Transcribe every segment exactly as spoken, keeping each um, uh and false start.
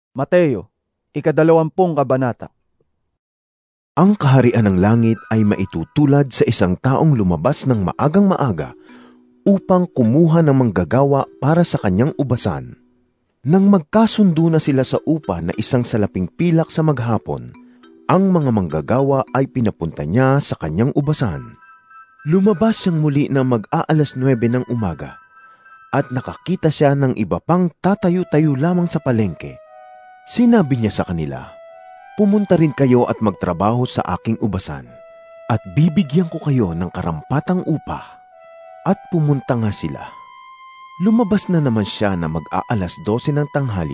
Mateo, ikadalawampung kabanata. Ang kaharian ng langit ay maitutulad sa isang taong lumabas ng maagang maaga upang kumuha ng manggagawa para sa kanyang ubasan. Nang magkasundo na sila sa upa na isang salaping pilak sa maghapon, ang mga manggagawa ay pinapunta niya sa kanyang ubasan. Lumabas siyang muli na mag-aalas nuwebe ng umaga at nakakita siya ng iba pang tatayo-tayo lamang sa palengke. Sinabi niya sa kanila, "Pumunta rin kayo at magtrabaho sa aking ubasan, at bibigyan ko kayo ng karampatang upa." At pumunta nga sila. Lumabas na naman siya na mag-aalas dose ng tanghali,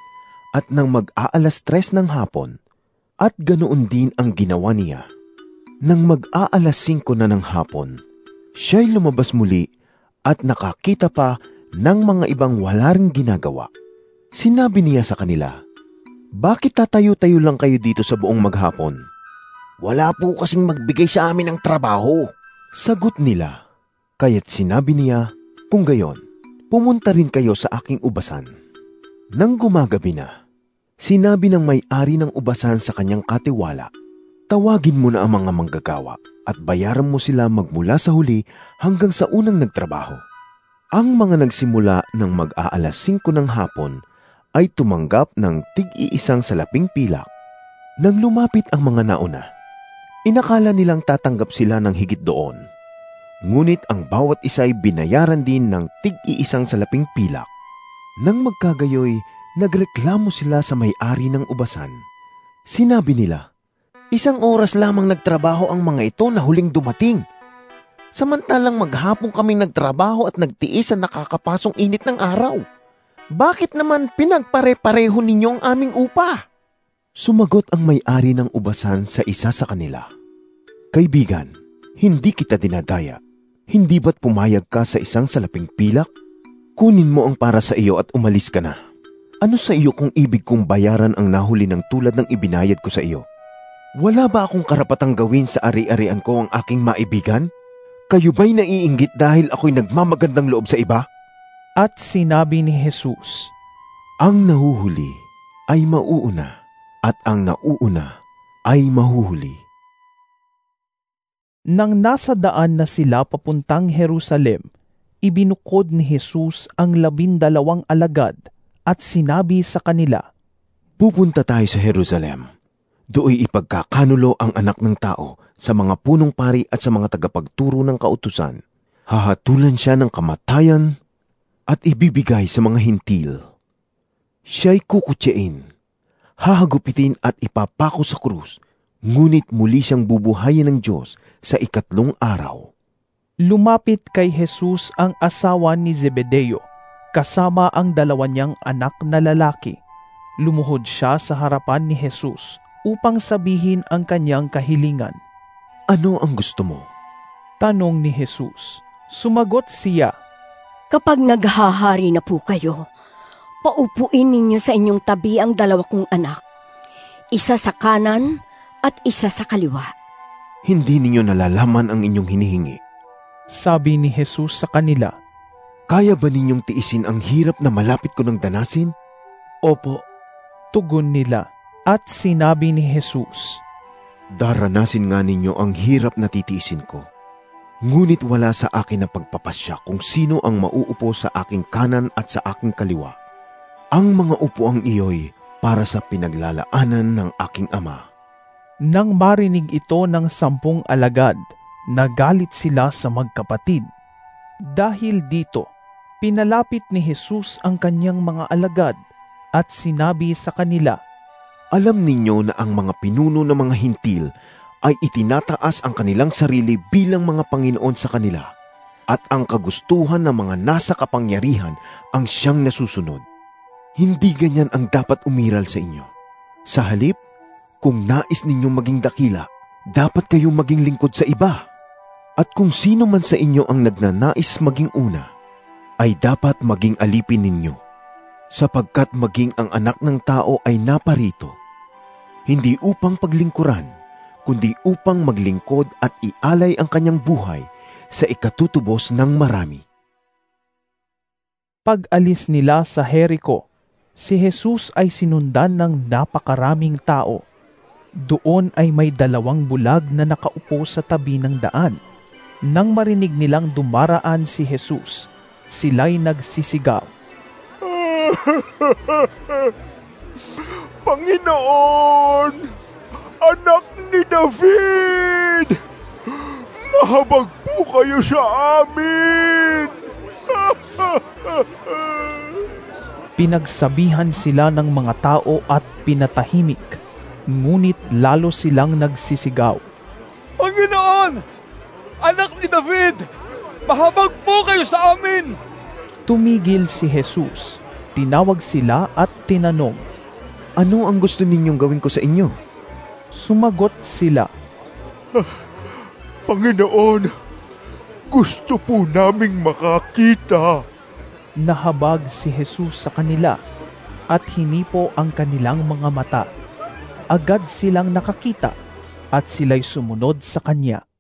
at nang mag-aalas tres ng hapon, at ganoon din ang ginawa niya. Nang mag-aalas singko na ng hapon, siya'y lumabas muli at nakakita pa ng mga ibang wala ring ginagawa. Sinabi niya sa kanila, "Bakit tatayo-tayo lang kayo dito sa buong maghapon?" "Wala po kasing magbigay sa amin ng trabaho," sagot nila. Kaya't sinabi niya, "Kung gayon, pumunta rin kayo sa aking ubasan." Nang gumagabi na, sinabi ng may-ari ng ubasan sa kanyang katiwala, "Tawagin mo na ang mga manggagawa at bayaran mo sila magmula sa huli hanggang sa unang nagtrabaho." Ang mga nagsimula ng mag-aalas singko ng hapon ay tumanggap ng tig-iisang salaping pilak. Nang lumapit ang mga nauna, inakala nilang tatanggap sila ng higit doon. Ngunit ang bawat isa'y binayaran din ng tig-iisang salaping pilak. Nang magkagayoy, nagreklamo sila sa may-ari ng ubasan. Sinabi nila, "Isang oras lamang nagtrabaho ang mga ito na huling dumating. Samantalang maghapon kaming nagtrabaho at nagtiis sa nakakapasong init ng araw. Bakit naman pinagpare-pareho ninyo ang aming upa?" Sumagot ang may-ari ng ubasan sa isa sa kanila, "Kaibigan, hindi kita dinadaya. Hindi ba't pumayag ka sa isang salaping pilak? Kunin mo ang para sa iyo at umalis ka na. Ano sa iyo kung ibig kong bayaran ang nahuli ng tulad ng ibinayad ko sa iyo? Wala ba akong karapatang gawin sa ari-arian ko ang aking maibigan? Kayo ba'y naiinggit dahil ako'y nagmamagandang loob sa iba?" At sinabi ni Jesus, "Ang nahuhuli ay mauuna, at ang nauuna ay mahuhuli." Nang nasa daan na sila papuntang Jerusalem, ibinukod ni Jesus ang labindalawang alagad at sinabi sa kanila, "Pupunta tayo sa Jerusalem. Dooy ipagkakanulo ang anak ng tao sa mga punong pari at sa mga tagapagturo ng kautusan. Hahatulan siya ng kamatayan at ibibigay sa mga hintil. Siya'y kukutyain, hahagupitin at ipapako sa krus, ngunit muli siyang bubuhayin ng Diyos sa ikatlong araw." Lumapit kay Jesus ang asawa ni Zebedeo, kasama ang dalawa niyang anak na lalaki. Lumuhod siya sa harapan ni Jesus upang sabihin ang kanyang kahilingan. "Ano ang gusto mo?" tanong ni Jesus. Sumagot siya, "Kapag naghahari na po kayo, paupuin ninyo sa inyong tabi ang dalawa kong anak, isa sa kanan at isa sa kaliwa." "Hindi ninyo nalalaman ang inyong hinihingi," sabi ni Jesus sa kanila. "Kaya ba ninyong tiisin ang hirap na malapit ko ng danasin?" "Opo," tugon nila. At sinabi ni Jesus, "Daranasin nga ninyo ang hirap na titiisin ko. Ngunit wala sa akin na pagpapasya kung sino ang mauupo sa aking kanan at sa aking kaliwa. Ang mga upuang iyo'y para sa pinaglalaanan ng aking Ama." Nang marinig ito ng sampung alagad, nagalit sila sa magkapatid. Dahil dito, pinalapit ni Jesus ang kanyang mga alagad at sinabi sa kanila, "Alam ninyo na ang mga pinuno ng mga hintil ay itinataas ang kanilang sarili bilang mga Panginoon sa kanila, at ang kagustuhan ng mga nasa kapangyarihan ang siyang nasusunod. Hindi ganyan ang dapat umiral sa inyo. Sa halip, kung nais ninyong maging dakila, dapat kayong maging lingkod sa iba. At kung sino man sa inyo ang nagnanais maging una, ay dapat maging alipin ninyo. Sapagkat maging ang anak ng tao ay naparito, hindi upang paglingkuran, kundi upang maglingkod at ialay ang kanyang buhay sa ikatutubos ng marami." Pag-alis nila sa Jericho, Si Jesus ay sinundan ng napakaraming tao. Doon ay may dalawang bulag na nakaupo sa tabi ng daan. Nang marinig nilang dumaraan si Jesus, sila'y nagsisigaw, Panginoon, anak ni David, mahabag po kayo sa amin. Pinagsabihan sila ng mga tao at pinatahimik, ngunit lalo silang nagsisigaw, Panginoon, anak ni David, mahabag po kayo sa amin. Tumigil si Jesus, tinawag sila at tinanong. Ano ang gusto ninyong gawin ko sa inyo? Sumagot sila, Panginoon, gusto po naming makakita. Nahabag si Jesus sa kanila at hinipo ang kanilang mga mata. Agad silang nakakita at sila'y sumunod sa kanya.